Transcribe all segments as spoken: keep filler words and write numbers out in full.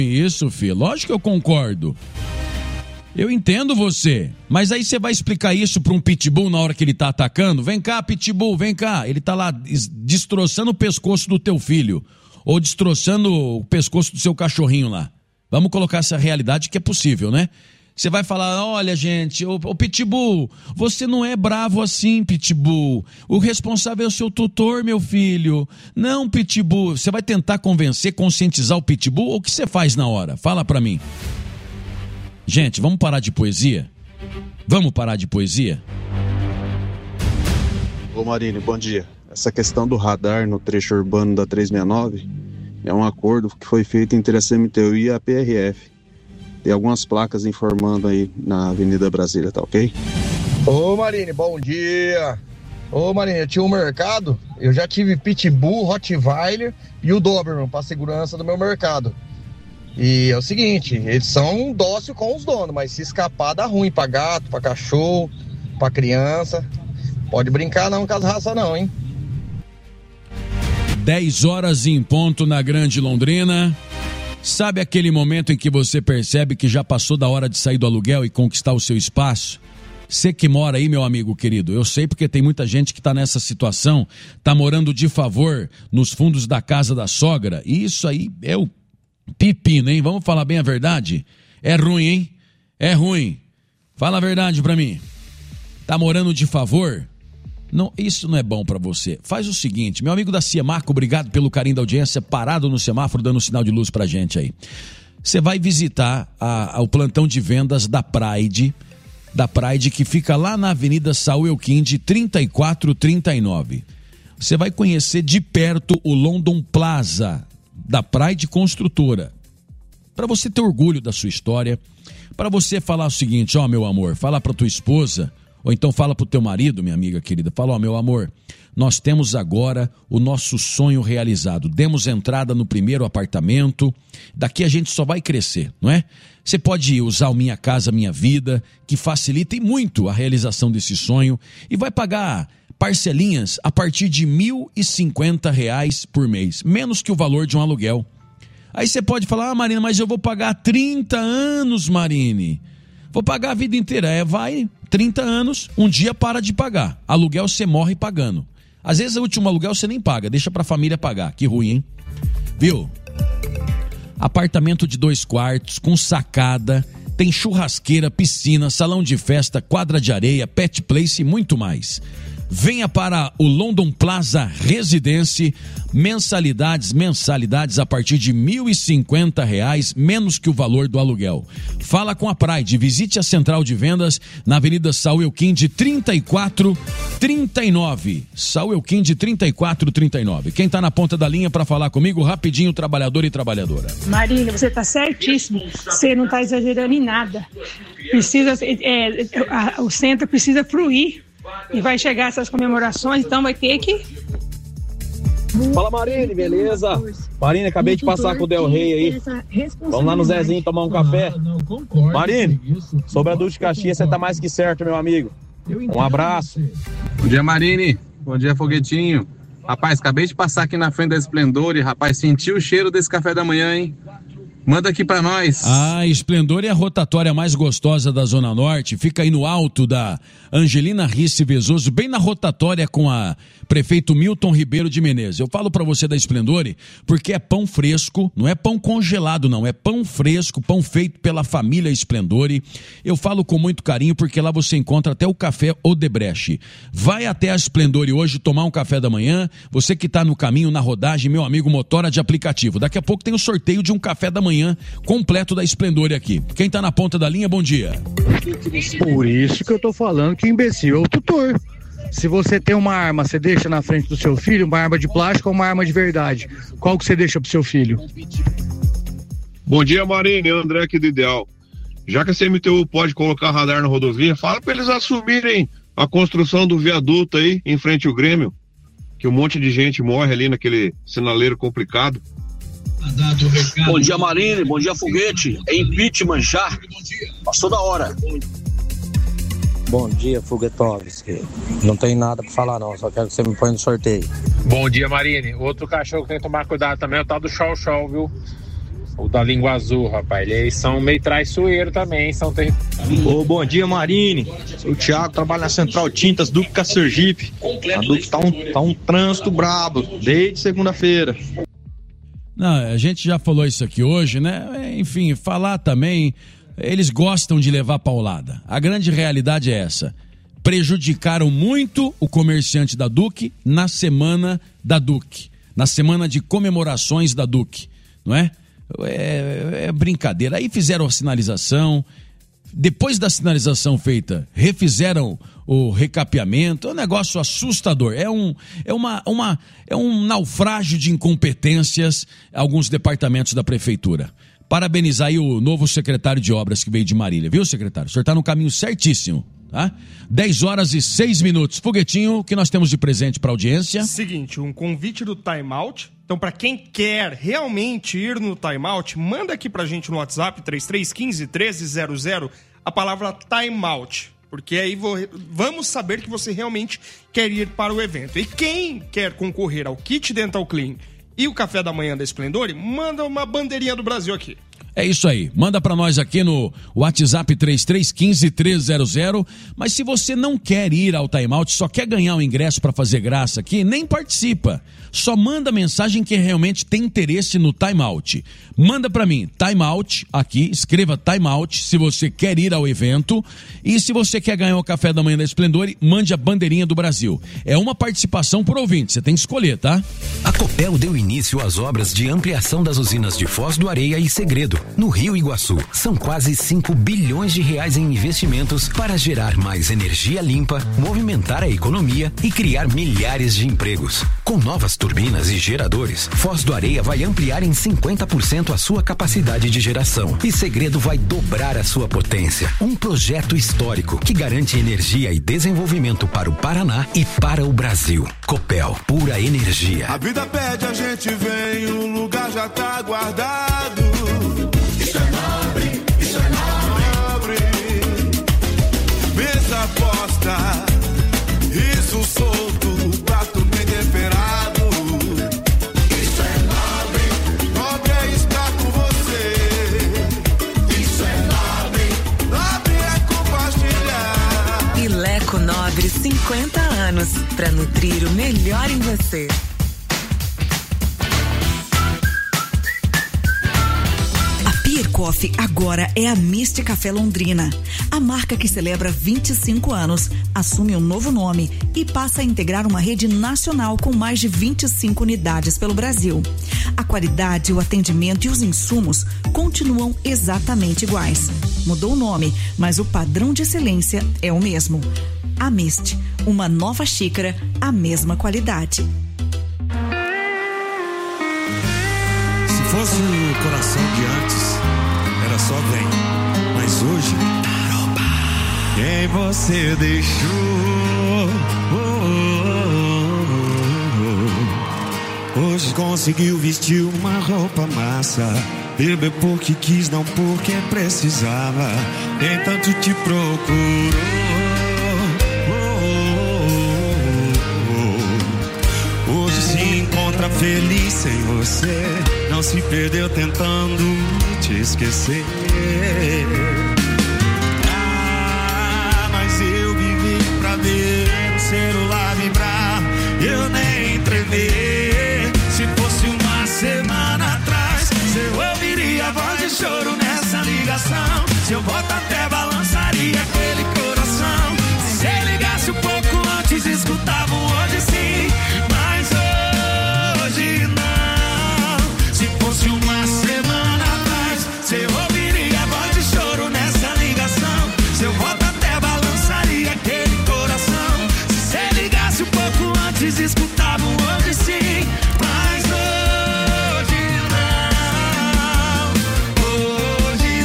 isso, filho. Lógico que eu concordo. Eu entendo você, mas aí você vai explicar isso para um pitbull na hora que ele tá atacando? Vem cá, pitbull, vem cá. Ele tá lá destroçando o pescoço do teu filho, ou destroçando o pescoço do seu cachorrinho lá. Vamos colocar essa realidade que é possível, né? Você vai falar, olha gente, ô, ô pitbull, você não é bravo assim, pitbull. O responsável é o seu tutor, meu filho. Não, pitbull. Você vai tentar convencer, conscientizar o pitbull, ou o que você faz na hora? Fala pra mim. Gente, vamos parar de poesia? Vamos parar de poesia? Ô Marini, bom dia. Essa questão do radar no trecho urbano da trezentos e sessenta e nove é um acordo que foi feito entre a C M T U e a P R F. Tem algumas placas informando aí na Avenida Brasília, tá ok? Ô Marini, bom dia. Ô Marini, eu tinha um mercado, eu já tive Pitbull, Rottweiler e o Doberman para segurança do meu mercado. E é o seguinte, eles são dócil com os donos, mas se escapar dá ruim pra gato, pra cachorro, pra criança. Pode brincar não com as raças não, hein? dez horas em ponto na Grande Londrina. Sabe aquele momento em que você percebe que já passou da hora de sair do aluguel e conquistar o seu espaço? Você que mora aí, meu amigo querido, eu sei porque tem muita gente que tá nessa situação, tá morando de favor nos fundos da casa da sogra, e isso aí é o pepino, hein? Vamos falar bem a verdade? É ruim, hein? É ruim. Fala a verdade pra mim. Tá morando de favor? Não, isso não é bom pra você. Faz o seguinte, meu amigo da Ciemaco, obrigado pelo carinho da audiência, parado no semáforo, dando um sinal de luz pra gente aí. Você vai visitar a, a, o plantão de vendas da Pride, da Pride, que fica lá na Avenida Saul Elquinde, trinta e quatro trinta e nove. Você vai conhecer de perto o London Plaza, da Pride Construtora, para você ter orgulho da sua história, para você falar o seguinte, ó meu amor, fala para tua esposa, ou então fala pro teu marido, minha amiga querida, fala, ó meu amor, nós temos agora o nosso sonho realizado, demos entrada no primeiro apartamento, daqui a gente só vai crescer, não é? Você pode usar o Minha Casa Minha Vida, que facilita muito a realização desse sonho, e vai pagar parcelinhas a partir de mil e cinquenta reais por mês, menos que o valor de um aluguel. Aí você pode falar, ah Marina, mas eu vou pagar trinta anos, Marine. Vou pagar a vida inteira. É, vai, trinta anos, um dia para de pagar. Aluguel você morre pagando. Às vezes o último aluguel você nem paga, deixa pra família pagar. Que ruim, hein? Viu? Apartamento de dois quartos, com sacada, tem churrasqueira, piscina, salão de festa, quadra de areia, pet place e muito mais. Venha para o London Plaza Residence, mensalidades, mensalidades a partir de mil e cinquenta reais, menos que o valor do aluguel. Fala com a Pride, visite a central de vendas na Avenida Saul Elquinde trinta e quatro trinta e nove. Saul Elquinde trinta e quatro trinta e nove. Quem está na ponta da linha para falar comigo, rapidinho, trabalhador e trabalhadora. Marina, você está certíssimo, você não está exagerando em nada. Precisa, é, a, o centro precisa fluir. E vai chegar essas comemorações, então vai ter que... Fala Marine, beleza? Marine, acabei de passar com o Del Rey aí. Vamos lá no Zezinho tomar um café. Marine, sobre a Duque de Caxias, você tá mais que certo, meu amigo. Um abraço. Bom dia, Marine. Bom dia, Foguetinho. Rapaz, acabei de passar aqui na frente da Esplendor e, rapaz, senti o cheiro desse café da manhã, hein? Manda aqui pra nós. A Esplendor é a rotatória mais gostosa da Zona Norte. Fica aí no alto da Angelina Risse Vezoso, bem na rotatória com a prefeito Milton Ribeiro de Menezes. Eu falo pra você da Esplendor porque é pão fresco, não é pão congelado não, é pão fresco, pão feito pela família Esplendor. Eu falo com muito carinho porque lá você encontra até o café Odebrecht. Vai até a Esplendor hoje tomar um café da manhã. Você que tá no caminho, na rodagem, meu amigo motora de aplicativo. Daqui a pouco tem o sorteio de um café da manhã completo da Esplendor aqui. Quem tá na ponta da linha, bom dia. Por isso que eu tô falando que o imbecil é o tutor. Se você tem uma arma, você deixa na frente do seu filho, uma arma de plástico ou uma arma de verdade? Qual que você deixa pro seu filho? Bom dia, Marine, André aqui do Ideal. Já que a C M T U pode colocar radar na rodovia, fala para eles assumirem a construção do viaduto aí em frente ao Grêmio, que um monte de gente morre ali naquele sinaleiro complicado. Bom dia, Marine, bom dia, Foguete. É impeachment já. Passou da hora. Bom dia, Foguetovski. Não tem nada pra falar não, só quero que você me põe no sorteio. Bom dia, Marine. Outro cachorro que tem que tomar cuidado também é o tal do Chau Chau, viu? o da língua azul, rapaz. Eles são meio traiçoeiros também, são ter... Ô, bom dia, Marine. Sou o Thiago, trabalho na Central Tintas, Duque com a Sergipe. A Duque tá um, tá um trânsito brabo, desde segunda-feira. Não, a gente já falou isso aqui hoje, né? Enfim, falar também, eles gostam de levar paulada. A grande realidade é essa. Prejudicaram muito o comerciante da Duque na semana da Duque, na semana de comemorações da Duque, não é? É, é brincadeira. Aí fizeram a sinalização, depois da sinalização feita, refizeram o recapeamento. É um negócio assustador. É um, é uma, uma, é um naufrágio de incompetências alguns departamentos da prefeitura. Parabenizar aí o novo secretário de obras que veio de Marília, viu, secretário? O senhor está no caminho certíssimo, tá? dez horas e seis minutos. Foguetinho, o que nós temos de presente para a audiência? Seguinte, um convite do Time Out. Então, para quem quer realmente ir no Time Out, manda aqui pra gente no WhatsApp três três um cinco, um três zero zero a palavra Time Out. Porque aí vou, vamos saber que você realmente quer ir para o evento. E quem quer concorrer ao Kit Dental Clean e o café da manhã da Esplendor, manda uma bandeirinha do Brasil aqui. É isso aí, manda pra nós aqui no WhatsApp três três um cinco, um três zero zero. Mas se você não quer ir ao Time Out, só quer ganhar um ingresso pra fazer graça aqui, nem participa. Só manda mensagem que realmente tem interesse no Time Out. Manda pra mim, Time Out, aqui, escreva Time Out se você quer ir ao evento. E se você quer ganhar o café da manhã da Esplendor, mande a bandeirinha do Brasil. É uma participação por ouvinte, você tem que escolher, tá? A Copel deu início às obras de ampliação das usinas de Foz do Areia e Segredo, no Rio Iguaçu. São quase cinco bilhões de reais em investimentos para gerar mais energia limpa, movimentar a economia e criar milhares de empregos. Com novas turbinas e geradores, Foz do Areia vai ampliar em cinquenta por cento a sua capacidade de geração e Segredo vai dobrar a sua potência. Um projeto histórico que garante energia e desenvolvimento para o Paraná e para o Brasil. Copel, pura energia. A vida pede, a gente vem, o lugar já tá guardado. Isso é nobre, isso é nobre. Mesa posta, riso solto, prato bem temperado. Isso é nobre, nobre é estar com você. Isso é nobre, nobre é compartilhar. Ileco Nobre, cinquenta anos, pra nutrir o melhor em você. Pier Coffee agora é a Mist Café Londrina. A marca que celebra vinte e cinco anos assume um novo nome e passa a integrar uma rede nacional com mais de vinte e cinco unidades pelo Brasil. A qualidade, o atendimento e os insumos continuam exatamente iguais. Mudou o nome, mas o padrão de excelência é o mesmo. A Mist, uma nova xícara, a mesma qualidade. Se fosse o coração de antes, era só vem, mas hoje, quem você deixou? Hoje conseguiu vestir uma roupa massa, beber porque quis, não porque precisava. Nem tanto te procurou. Hoje se encontra feliz sem você, não se perdeu tentando te esquecer. Ah, mas eu vivi pra ver o celular vibrar, eu nem tremer. Se fosse uma semana atrás, eu ouviria a voz de choro nessa ligação. Seu voto até balançaria aquele coração. Se você ligasse um pouco antes, escutava um hoje sim, mas hoje não. Se fosse uma semana atrás, você ouviria a voz de choro nessa ligação. Seu voto até balançaria aquele coração. Se você ligasse um pouco antes, escutava um hoje sim, mas hoje não. Hoje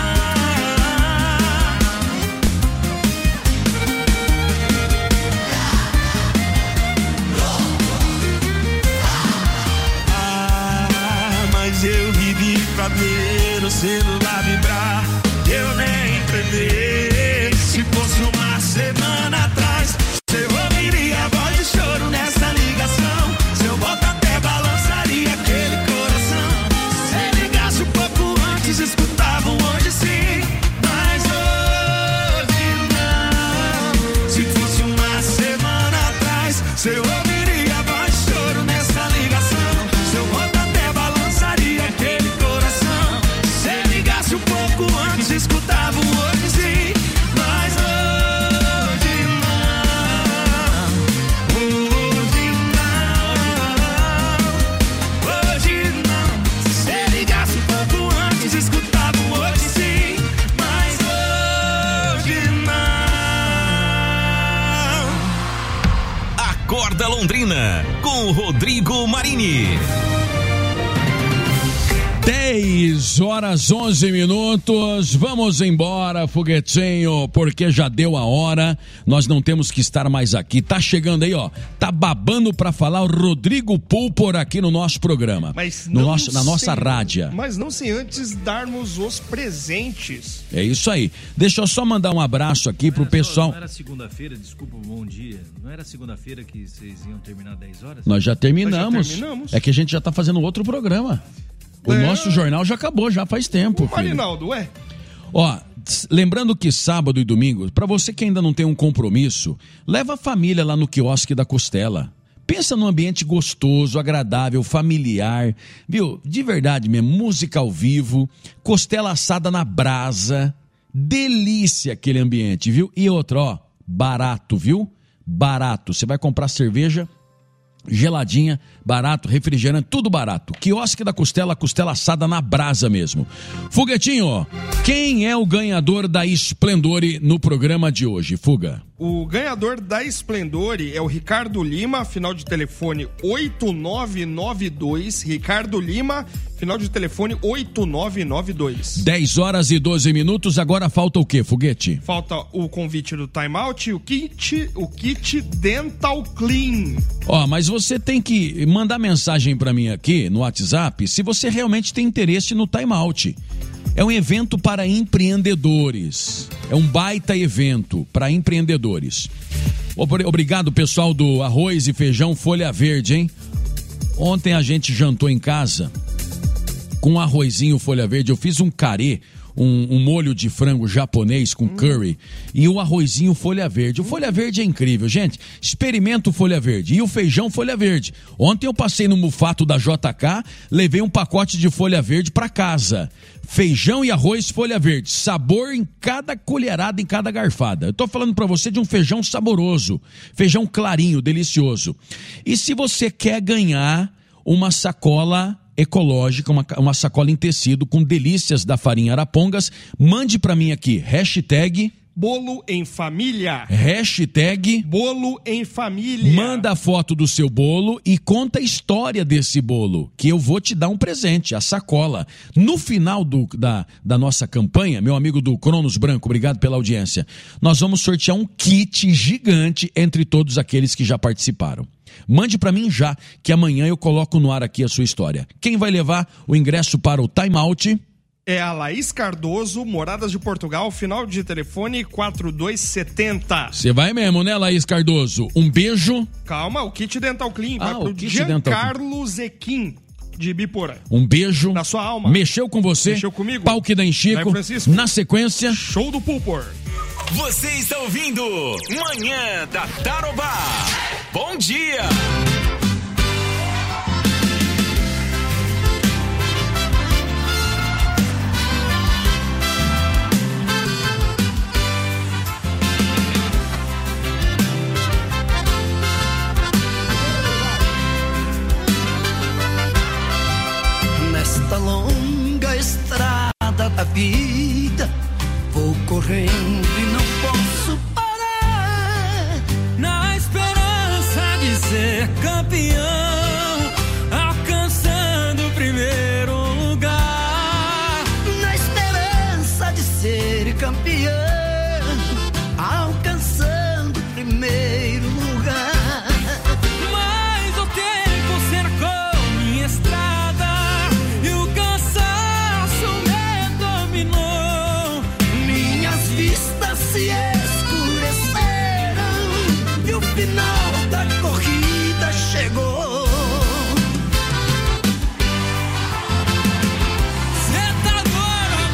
Ah, mas eu vivi pra ver o celular vibrar, eu nem tremer. Se fosse uma semana atrás, você ouviria a voz de choro nessa ligação. Seu voto até balançaria aquele coração. Se você ligasse um pouco escutavam hoje sim, mas hoje não. Se fosse uma semana atrás, seu ouviria mais choro nessa ligação. Seu rosto até balançaria aquele coração. Se ligasse um pouco antes, escutavam hoje sim, mas hoje não. Hoje não. Hoje não. Se ligasse um pouco antes, escutavam hoje sim, mas hoje não. Acorda Londrina, com o Rodrigo Marini. dez horas onze minutos, vamos embora, Foguetinho, porque já deu a hora, nós não temos que estar mais aqui. Tá chegando aí, ó, tá babando pra falar o Rodrigo Pulpor aqui no nosso programa, Mas no não nosso, na nossa sem- rádia. Mas não sem antes darmos os presentes. É isso aí. Deixa eu só mandar um abraço aqui pro pessoal. Não era segunda-feira, desculpa, bom dia. Não era segunda-feira que vocês iam terminar dez horas? Nós já terminamos. Nós já terminamos. É que a gente já tá fazendo outro programa. O É. nosso jornal já acabou, já faz tempo, filho. Marinaldo, ué. Ó, tss, lembrando que sábado e domingo, pra você que ainda não tem um compromisso, leva a família lá no quiosque da Costela. Pensa num ambiente gostoso, agradável, familiar, viu? De verdade mesmo, música ao vivo, costela assada na brasa, delícia aquele ambiente, viu? E outra, ó, barato, viu? Barato. Você vai comprar cerveja geladinha, barato, refrigerante, tudo barato. Quiosque da Costela, costela assada na brasa mesmo. Foguetinho, ó, quem é o ganhador da Esplendore no programa de hoje, Fuga? O ganhador da Esplendore é o Ricardo Lima, final de telefone oito nove nove dois. Ricardo Lima, final de telefone oito nove nove dois. dez horas e doze minutos, agora falta o quê, Foguete? Falta o convite do Time Out e o kit, o kit Dental Clean. Ó, mas você tem que mandar mensagem pra mim aqui no WhatsApp se você realmente tem interesse no Time Out. É um evento para empreendedores. É um baita evento para empreendedores. Obrigado, pessoal do Arroz e Feijão Folha Verde, hein? Ontem a gente jantou em casa com um arrozinho folha verde. Eu fiz um carê, um, um molho de frango japonês com curry e o arrozinho folha verde. O folha verde é incrível, gente. Experimenta o folha verde e o feijão folha verde. Ontem eu passei no Mufato da J K, levei um pacote de folha verde para casa. Feijão e arroz folha verde, sabor em cada colherada, em cada garfada. Eu tô falando para você de um feijão saboroso, feijão clarinho, delicioso. E se você quer ganhar uma sacola ecológica, uma, uma sacola em tecido com delícias da farinha Arapongas, mande para mim aqui, hashtag Bolo em Família. Hashtag Bolo em Família. Manda a foto do seu bolo e conta a história desse bolo, que eu vou te dar um presente, a sacola. No final do, da, da nossa campanha, meu amigo do Cronos Branco, obrigado pela audiência, nós vamos sortear um kit gigante entre todos aqueles que já participaram. Mande para mim já, que amanhã eu coloco no ar aqui a sua história. Quem vai levar o ingresso para o Time Out? É a Laís Cardoso, Moradas de Portugal, final de telefone quatro dois sete zero. Você vai mesmo, né, Laís Cardoso? Um beijo. Calma, o kit Dental Clean Ah, vai pro o kit Dental Clean. Giancarlo Zequim, de Biporã. Um beijo. Na sua alma. Mexeu com você. Mexeu comigo. Pau que dá em Chico. Vai, Francisco. Na sequência, show do Pulpor. Você está ouvindo Manhã da Tarobá. Bom dia. Nesta longa estrada da vida, vou correndo e não posso parar. Na esperança de ser campeão, alcançando o primeiro lugar. Na esperança de ser campeão, alcançando o primeiro lugar. Mas o tempo cercou minha estrada e o cansaço me dominou. Minhas vistas se escureceram e o final da corrida chegou. Cê tá agora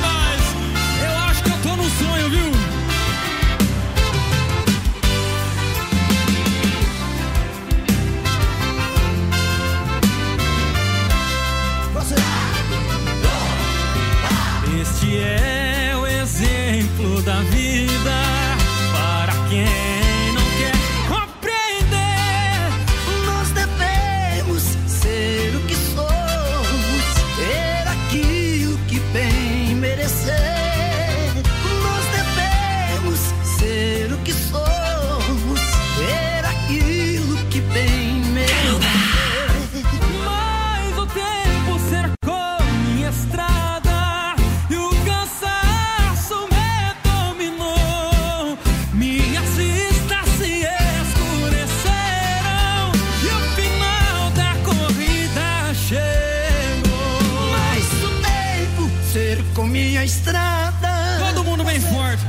que é o exemplo da vida para quem não quer compreender. Nós devemos ser o que somos, ter aquilo que bem merecer. Nós devemos ser o que somos, ter aquilo que bem merecer. Mas o tempo cercou minha estrada e o cansaço me dominou. Minhas vistas se escureceram e o final da corrida chegou. Mas o tempo cercou minha estrada. Todo mundo bem forte.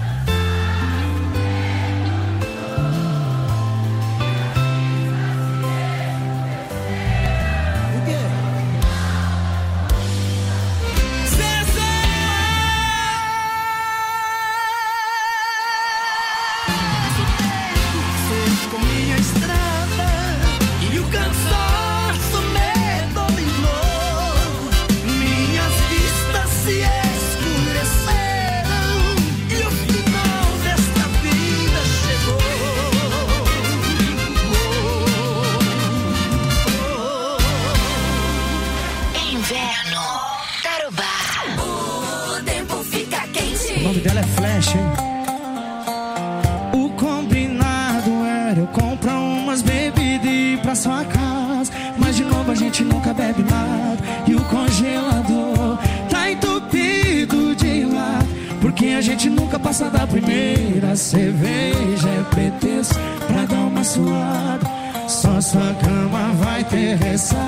Com minha estrada e o cansaço me dominou. Minhas vistas se escureceram e o final desta vida chegou. Inverno, Tarobá. O tempo fica quente. O nome dela é Flash, hein? O combinado era eu comprar umas bebidas e ir pra sua casa, mas de novo a gente nunca bebe nada e o congelador tá entupido de lado, porque a gente nunca passa da primeira cerveja. É pretexto pra dar uma suada, só sua cama vai ter ressaca.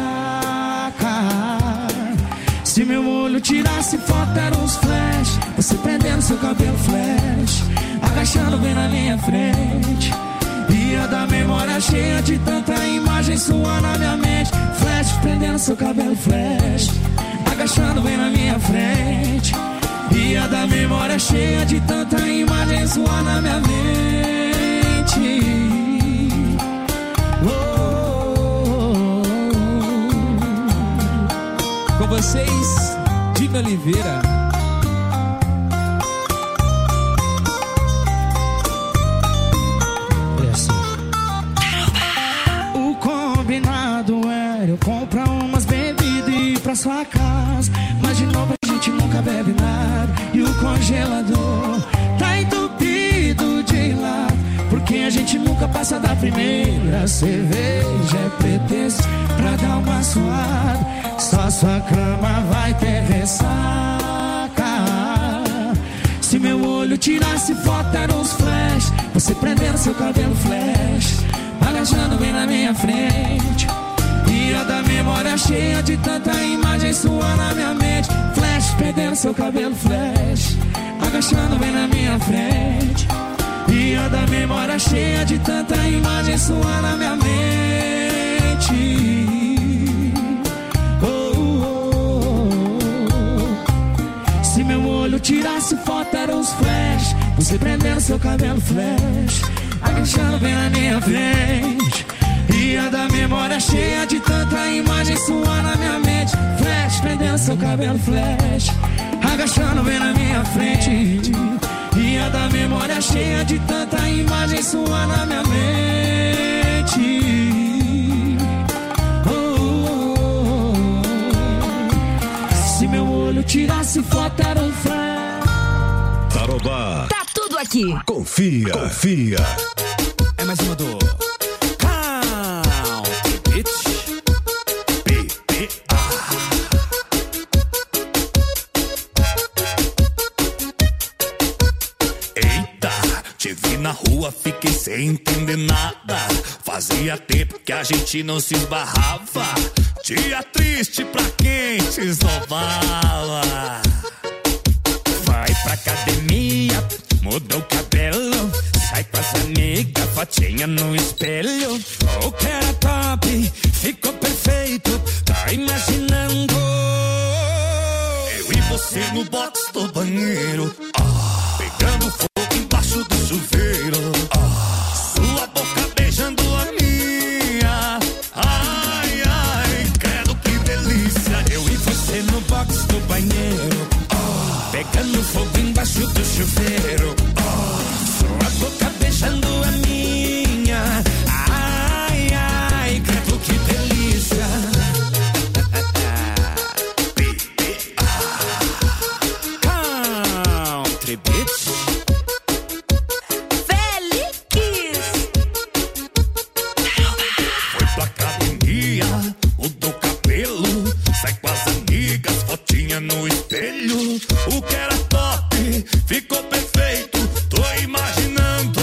Se meu olho tirasse foto era uns flash, você prendendo seu cabelo flash, agachando bem na minha frente. Ia da memória cheia de tanta imagem sua na minha mente. Flash, prendendo seu cabelo flash, agachando bem na minha frente. Ia da memória cheia de tanta imagem sua na minha mente. Oh, oh, oh. Com vocês, Dina Oliveira. Eu comprar umas bebidas e ir pra sua casa, mas de novo a gente nunca bebe nada e o congelador tá entupido de lado, porque a gente nunca passa da primeira cerveja. É pretexto pra dar uma suada, só sua cama vai ter ressaca. Se meu olho tirasse foto era uns flash, você prendendo seu cabelo flash, agachando bem na minha frente. Ia da memória cheia de tanta imagem sua na minha mente. Flash, perdendo seu cabelo flash, agachando bem na minha frente. Ia da memória cheia de tanta imagem sua na minha mente. Oh, oh, oh. Se meu olho tirasse foto era uns flash, você prendendo seu cabelo flash, agachando bem na minha frente. Ia da memória cheia de tanta imagem sua na minha mente. Flash, prendendo seu cabelo flash, agachando bem na minha frente. Ia da memória cheia de tanta imagem sua na minha mente. Oh, oh, oh. Se meu olho tirasse foto era um flash. Tarobá. Tá tudo aqui. Confia, confia. É mais uma do na rua, fiquei sem entender nada. Fazia tempo que a gente não se esbarrava. Dia triste pra quem te esnobava. Vai pra academia, muda o cabelo, sai com as amigas, fotinha no espelho. O que era top, ficou perfeito, tá imaginando eu e você no box do banheiro, ah, pegando fogo embaixo do chuveiro, ah, sua boca beijando a minha. Ai, ai, credo que delícia. Eu e você no box do banheiro, ah, pegando fogo embaixo do chuveiro. Oh, sua boca beijando a minha. Ai, ai, credo que delícia. Country Beats. Félix. Foi pra academia, mudou cabelo, sai com as amigas, fotinha no espelho. O que era top ficou perfeito, tô imaginando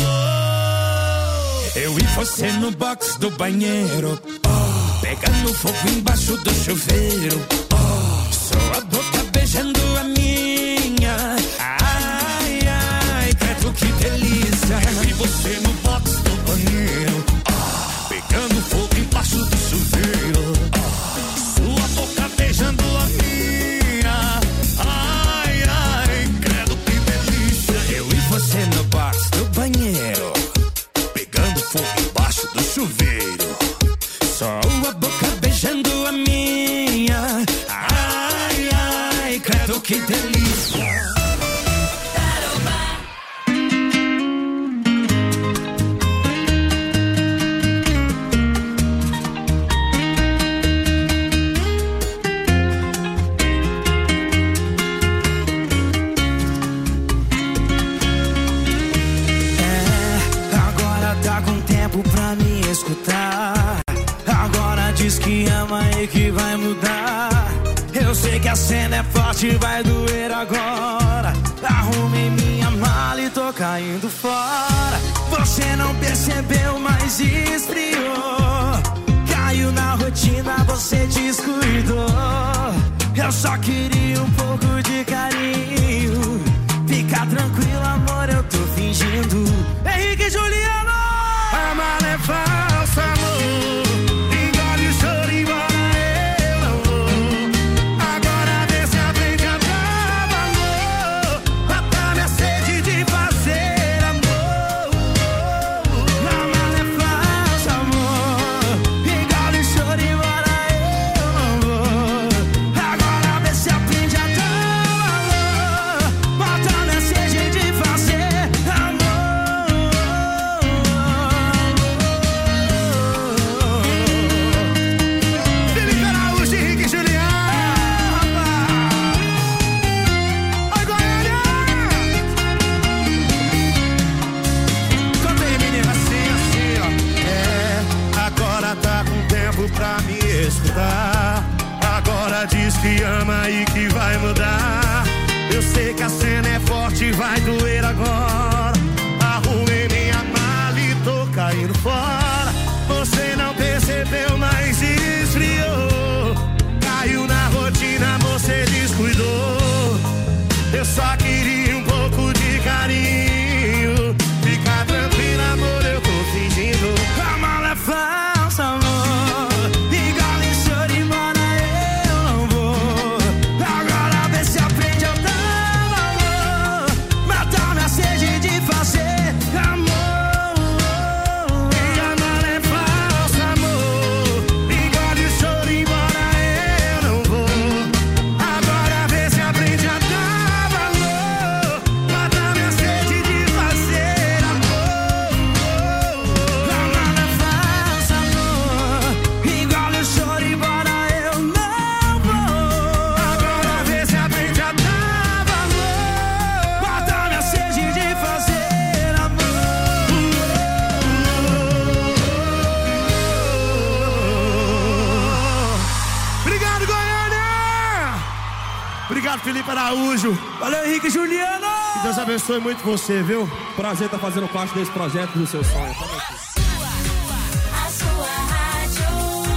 eu e você no box do banheiro, oh, pegando fogo embaixo do chuveiro, oh, sua boca beijando a minha. Ai, ai, credo que delícia. Eu e você no box do banheiro, oh, pegando fogo embaixo do chuveiro, oh, sua boca beijando a minha. Ai, ai, credo que delícia. Eu e você no box do banheiro, pegando fogo embaixo do chuveiro, só a boca beijando a minha. Ai, ai, credo que delícia. Agora tá com tempo pra me escutar. Agora diz que ama e que vai mudar. Eu sei que a cena é forte, vai doer agora. Arrumei minha mala e tô caindo fora. Você não percebeu, mas esfriou. Caiu na rotina, você descuidou. Eu só queria um pouco de carinho. Fica tranquilo, amor, eu tô fingindo. Henrique e Juliano! A mala é falsa, amor. Engole o choro, embora eu não vou. Agora vê se aprende a dar valor. Mata minha sede de fazer amor. A mala é falsa, amor. Engole o choro, embora eu não vou. Agora vê se aprende a dar valor. Mata minha sede de fazer amor. Felipe Araújo, Henrique e Juliano, rapaz. Oi, Goiânia. Canta aí, menina, assim, assim, ó. É, agora tá com tempo pra me escutar. Agora diz que ama e que vai mudar. Eu sei que a cena é forte, vai doer agora. Arrumei minha mala e tô caindo fora. Você não percebeu, mas esfriou. Caiu na rotina, você descuidou. Eu só queria um pouco de carinho. Fica tranquilo, amor, eu tô fingindo. A mala é falsa, amor. Engole o choro, embora eu não vou. Agora vê se aprende a dar valor. Matar minha sede de fazer amor. E a mala é falsa, amor. Engole o choro, embora eu não vou. Agora vê se aprende a dar valor. Matar minha sede de fazer amor. A mala é falsa, amor. Engole o choro, embora eu não vou. Agora vê se aprende a dar valor. Matar minha sede de fazer amor. Obrigado, Goiânia! Obrigado, Felipe Araújo. Valeu, Henrique e Juliano! Que Deus abençoe muito você, viu? Prazer estar fazendo parte desse projeto do seu sonho. A sua rádio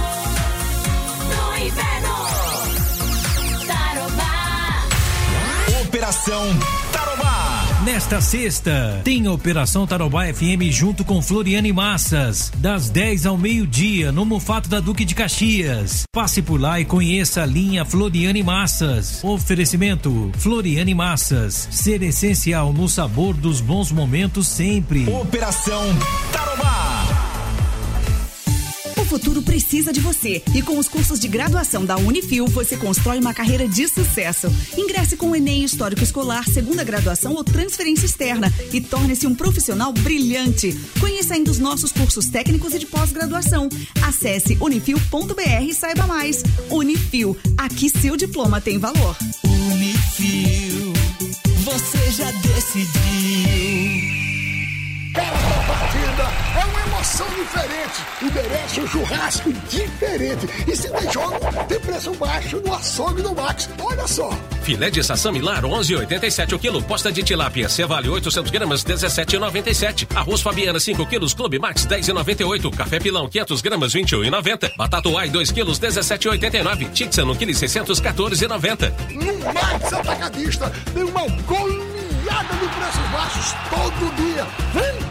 no inverno. Tarobá. Operação Tarobá. Nesta sexta, tem Operação Tarobá F M junto com Floriane Massas, das dez ao meio-dia, no Mufato da Duque de Caxias. Passe por lá e conheça a linha Floriane Massas. Oferecimento Floriane Massas, ser essencial no sabor dos bons momentos sempre. Operação Tarobá. O futuro precisa de você. E com os cursos de graduação da Unifil, você constrói uma carreira de sucesso. Ingresse com o Enem Histórico Escolar, segunda graduação ou transferência externa e torne-se um profissional brilhante. Conheça ainda os nossos cursos técnicos e de pós-graduação. Acesse unifil ponto br e saiba mais. Unifil, aqui seu diploma tem valor. Unifil, você já decidiu. Cara da partida, é uma emoção diferente e merece um churrasco diferente. E se tem jogo, tem preço baixo no açougue do Max. Olha só. Filé de Sassamilar, onze reais e oitenta e sete centavos o quilo. Posta de tilápia, Cevale, oitocentos gramas, dezessete reais e noventa e sete centavos. Arroz Fabiana, cinco quilos, Clube Max, dez reais e noventa e oito centavos. Café Pilão, quinhentos gramas, vinte e um reais e noventa centavos. Batata Uai, dois quilos, dezessete reais e oitenta e nove centavos. Tixan, um quilo, seiscentos, quatorze reais e noventa centavos. No Max Atacadista, tem uma goleada de preços baixos todo dia. Vem!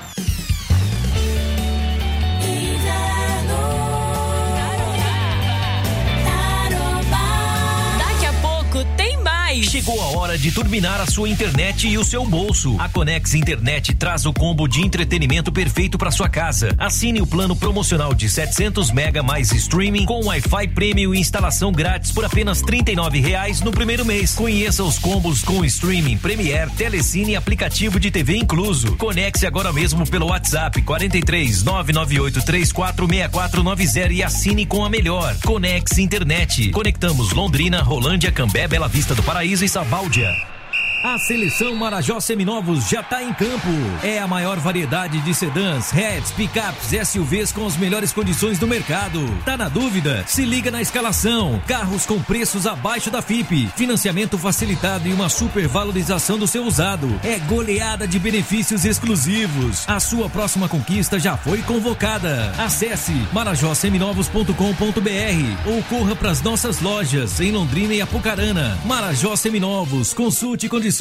Daqui a pouco tem mais. Chegou a hora de turbinar a sua internet e o seu bolso. A Conex Internet traz o combo de entretenimento perfeito para sua casa. Assine o plano promocional de setecentos mega mais streaming com Wi-Fi Premium e instalação grátis por apenas trinta e nove reais no primeiro mês. Conheça os combos com streaming, Premiere, Telecine e aplicativo de T V incluso. Conecte agora mesmo pelo WhatsApp quatro três nove nove oito três quatro seis quatro nove zero e assine com a melhor. Conex Internet. Conectamos Londrina, Rolândia, Cambé, Bela Vista do Paraíso e Sabáudia. A seleção Marajó Seminovos já está em campo. É a maior variedade de sedãs, hatches, picapes, S U Vs com as melhores condições do mercado. Tá na dúvida? Se liga na escalação. Carros com preços abaixo da F I P, financiamento facilitado e uma supervalorização do seu usado. É goleada de benefícios exclusivos. A sua próxima conquista já foi convocada. Acesse marajó seminovos ponto com ponto br ou corra para as nossas lojas em Londrina e Apucarana. Marajó Seminovos, consulte condições.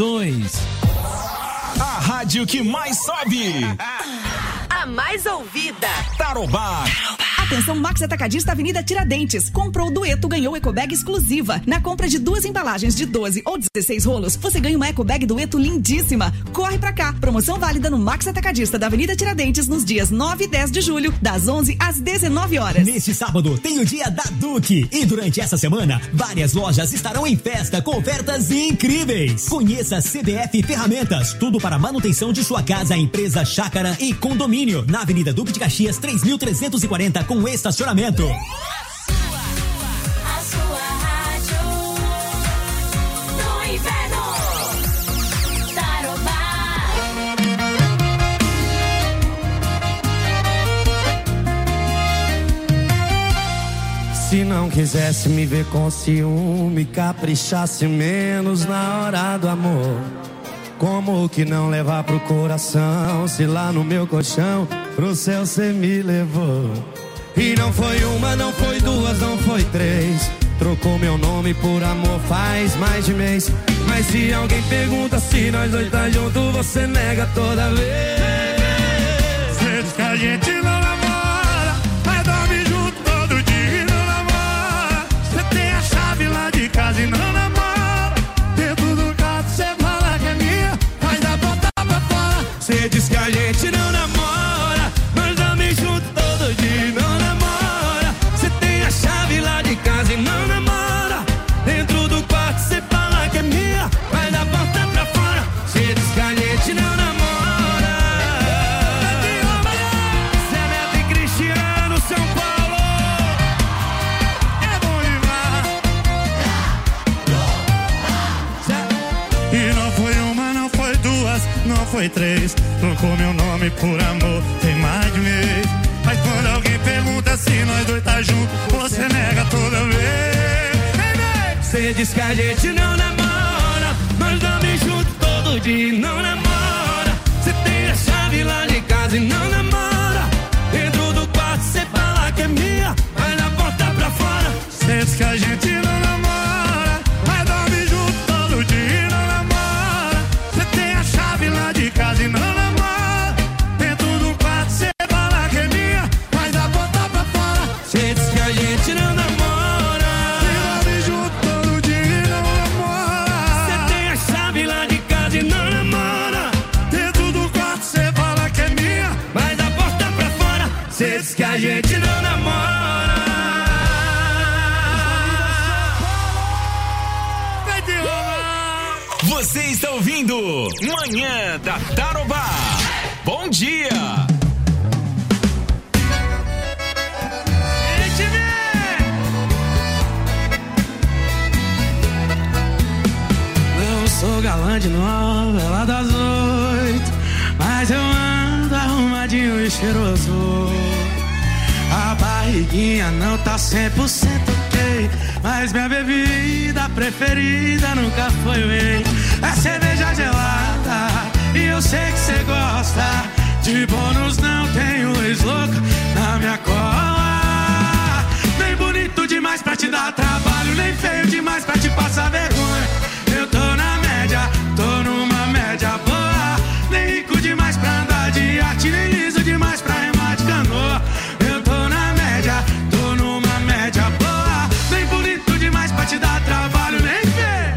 A rádio que mais sobe. A mais ouvida. Tarobá. Atenção, Max Atacadista, Avenida Tiradentes. Comprou o dueto, ganhou ecobag exclusiva. Na compra de duas embalagens de doze ou dezesseis rolos, você ganha uma ecobag dueto lindíssima. Corre pra cá. Promoção válida no Max Atacadista da Avenida Tiradentes nos dias nove e dez de julho, das onze às dezenove horas. Neste sábado tem o dia da Duque e durante essa semana várias lojas estarão em festa com ofertas incríveis. Conheça C D F Ferramentas, tudo para manutenção de sua casa, empresa, chácara e condomínio. Na Avenida Duque de Caxias, três mil trezentos e quarenta com estacionamento. A sua rádio no inverno. Tarobá. Se não quisesse me ver com ciúme, caprichasse menos na hora do amor. Como que não levar pro coração, se lá no meu colchão pro céu cê me levou? E não foi uma, não foi duas, não foi três. Trocou meu nome por amor faz mais de mês. Mas se alguém pergunta se nós dois tá junto, você nega toda vez. Cê diz que a gente não namora, mas dorme junto todo dia e não namora. Cê tem a chave lá de casa e não namora. Dentro do carro cê fala que é minha, mas dá porta pra fora. Cê diz que a gente não namora, mas dorme junto todo dia e não namora. Casa e não namora. Dentro do quarto cê fala que é minha, mas da porta pra fora cê diz que a gente não namora. Zé Neto e Cristiano, São Paulo. É bom demais. E não foi uma, não foi duas, não foi três. Trocou meu nome por amor, tem mais de mês. Mas quando alguém pergunta se nós dois tá junto, você nega toda vez. Você diz que a gente não namora, mas dorme junto todo dia e não namora. Você tem a chave lá de casa e não namora. Dentro do quarto você fala que é minha, mas na porta pra fora você diz que a gente não namora, mas dorme junto todo dia e não namora. Você tem a chave lá de casa e não namora. Dentro do quarto você fala que é minha, mas na porta pra fora você diz que a gente não namora. Você dorme junto todo dia e não namora. Você tem a chave lá de casa e não namora. Dentro do quarto você fala que é minha, mas na porta pra fora você diz que a gente não namora. ouvindo Manhã da Tarobá. Bom dia! Não sou galã de novela das oito, mas eu ando arrumadinho e cheiroso. A barriguinha não tá cem por cento ok, mas minha bebida preferida nunca foi o whey. É cerveja gelada e eu sei que cê gosta. De bônus não tenho ex-louca na minha cola. Nem bonito demais pra te dar trabalho, nem feio demais pra te passar vergonha. Eu tô na média, tô numa média boa. Nem rico demais pra andar de arte, nem liso demais pra remar de canoa. Eu tô na média, tô numa média boa. Nem bonito demais pra te dar trabalho, nem feio.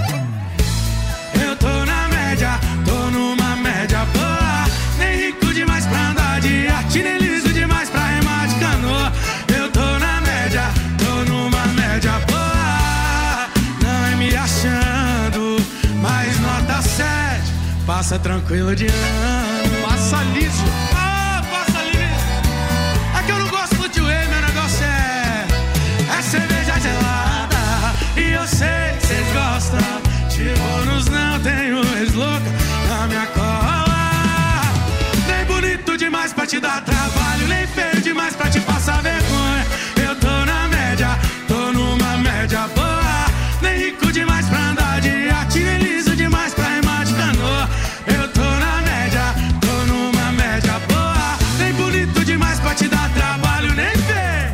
Eu tô na média, tô numa média boa. Nem rico demais pra andar de arte, nem liso demais pra remar de canoa. Eu tô na média, tô numa média boa. Não é me achando, mas nota sete. Passa tranquilo de ano. Passa liso. Ah, passa liso. É que eu não gosto muito de whey, meu negócio é É cerveja gelada. E eu sei que vocês gostam. De bônus não tenho ex-louca na minha cola. Nem bonito demais pra te dar trabalho, nem feio demais pra te passar vergonha. Eu tô na média, tô numa média boa. Nem rico demais pra andar de arte, nem liso demais pra remar de canoa. Eu tô na média, tô numa média boa. Nem bonito demais pra te dar trabalho, nem feio.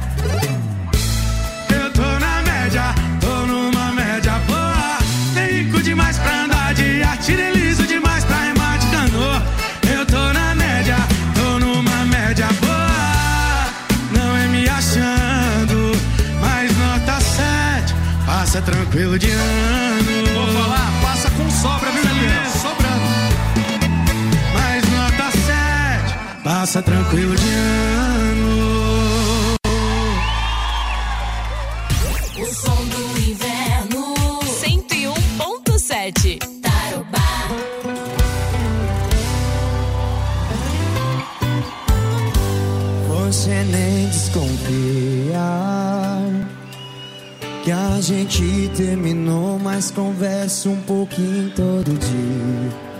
Eu tô na média, tô numa média boa. Nem rico demais pra andar de arte, nem liso demais pra remar de canoa. Eu tô na média, tô numa média boa. Não é me achando, mas nota sete. Passa tranquilo de ano. Vou falar, passa com sobra, viu, Daniel? Sobrando. Mas nota sete. Passa tranquilo de ano. O som do inverno. cento e um ponto sete. Tarobá. Você nem desconfia que a gente terminou, mas conversa um pouquinho todo dia.